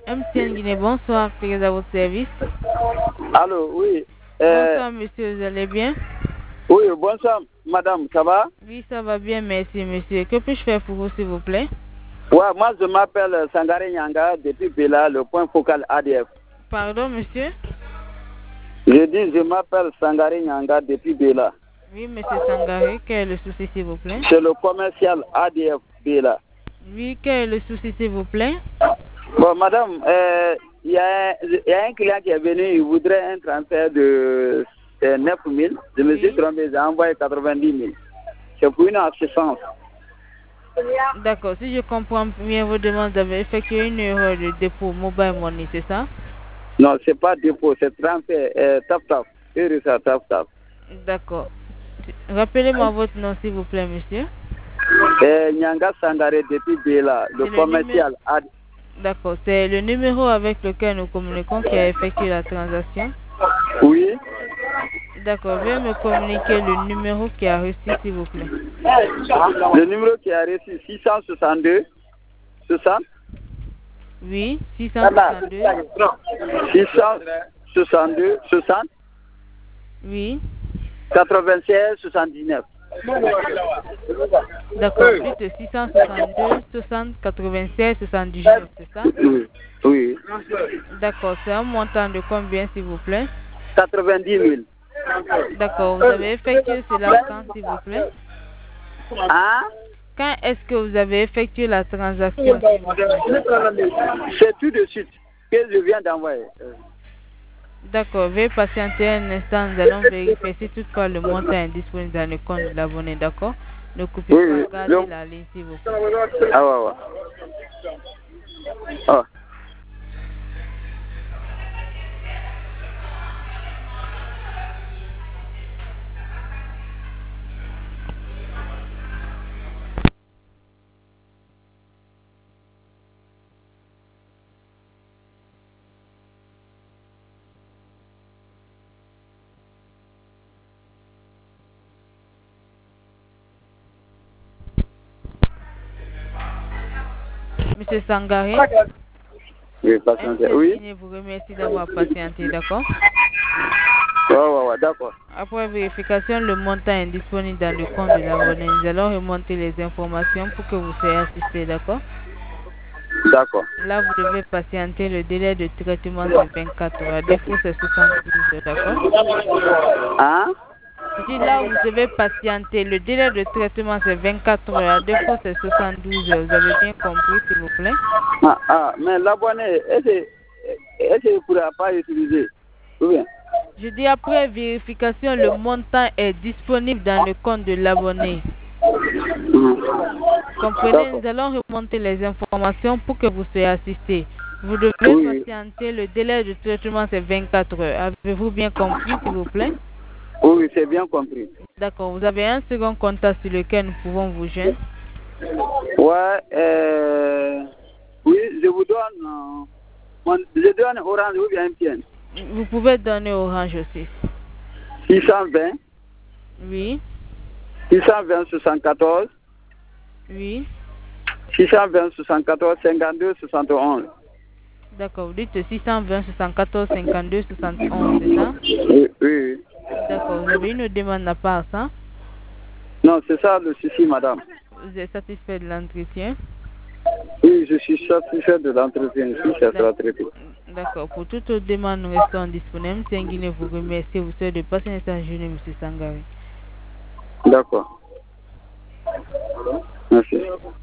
MTN Guinée, bonsoir, très à votre service. Allô, oui. Bonsoir, monsieur, vous allez bien? Oui, bonsoir, madame, ça va? Oui, ça va bien, merci, monsieur. Que puis-je faire pour vous, s'il vous plaît? Ouais, moi, je m'appelle Sangare Nyanga, depuis Bela, le point focal ADF. Pardon, monsieur? Je dis, je m'appelle Sangare Nyanga, depuis Bela. Oui, monsieur Sangare, quel est le souci, s'il vous plaît? C'est le commercial ADF Bela. Oui, quel est le souci, s'il vous plaît? Bon, madame, il y a un client qui est venu, il voudrait un transfert de 9 000. Je me suis trompé, j'ai envoyé 90 000. C'est pour une assistance. D'accord, si je comprends bien vos demandes, vous avez effectué une erreur de dépôt mobile money, c'est ça? Non, c'est pas dépôt, c'est transfert, tap. C'est ça, tap. D'accord. Rappelez-moi votre nom, s'il vous plaît, monsieur. Nyanga Sangare depuis Bela, le commercial. D'accord, c'est le numéro avec lequel nous communiquons qui a effectué la transaction? Oui. D'accord, veuillez me communiquer le numéro qui a reçu, s'il vous plaît. Le numéro qui a reçu 662 60. Oui, 662. 662 60. Oui. 96 79. D'accord, plus de 662 60 96 79, c'est ça? Oui. D'accord, c'est un montant de combien, s'il vous plaît? 90 000. D'accord, vous avez effectué cela quand, s'il vous plaît? Hein? Quand est-ce que vous avez effectué la transaction, s'il vous plaît? C'est tout de suite que je viens d'envoyer. D'accord, veuillez patienter un instant, nous allons vérifier si toutefois le montant est disponible dans le compte de l'abonné, d'accord? Ne coupez pas, gardez la ligne, s'il vous plaît. Ah ouais. Ah. Monsieur Sangare? Oui, patientez. Oui. Je vous remercie d'avoir patienté, d'accord? Ouais, d'accord. Après vérification, le montant est disponible dans le compte de l'abonné. Nous allons remonter les informations pour que vous soyez assisté, d'accord? D'accord. Là, vous devez patienter. Le délai de traitement, c'est 24 heures. À défaut, c'est 72 heures, d'accord? Hein? Je dis là, vous devez patienter. Le délai de traitement, c'est 24 heures. À défaut, c'est 72 heures. Vous avez bien compris, s'il vous plaît? Mais l'abonné, est-ce qu'il ne pourra pas utiliser? Ou bien? Je dis après vérification, le montant est disponible dans le compte de l'abonné. Comprenez, nous allons remonter les informations pour que vous soyez assisté. Vous devez patienter. Le délai de traitement, c'est 24 heures. Avez-vous bien compris, s'il vous plaît? Oui, c'est bien compris. D'accord. Vous avez un second contact sur lequel nous pouvons vous joindre? Ouais, oui, je vous donne, je donne Orange ou bien MTN. Vous pouvez donner Orange aussi. 620. Oui. 620 74. Oui. 620 74 52 71. D'accord. Vous dites 620 74 52 71, c'est ça? Oui. D'accord. Vous avez une demande à part ça? Non, c'est ça le souci, madame. Vous êtes satisfait de l'entretien? Oui, je suis satisfait de l'entretien. Je suis satisfait. D'accord. Pour toute autre demande, nous restons disponibles. Tenguine vous remercie. Vous souhaite de passer une excellente journée, M. Sangare. D'accord. Merci.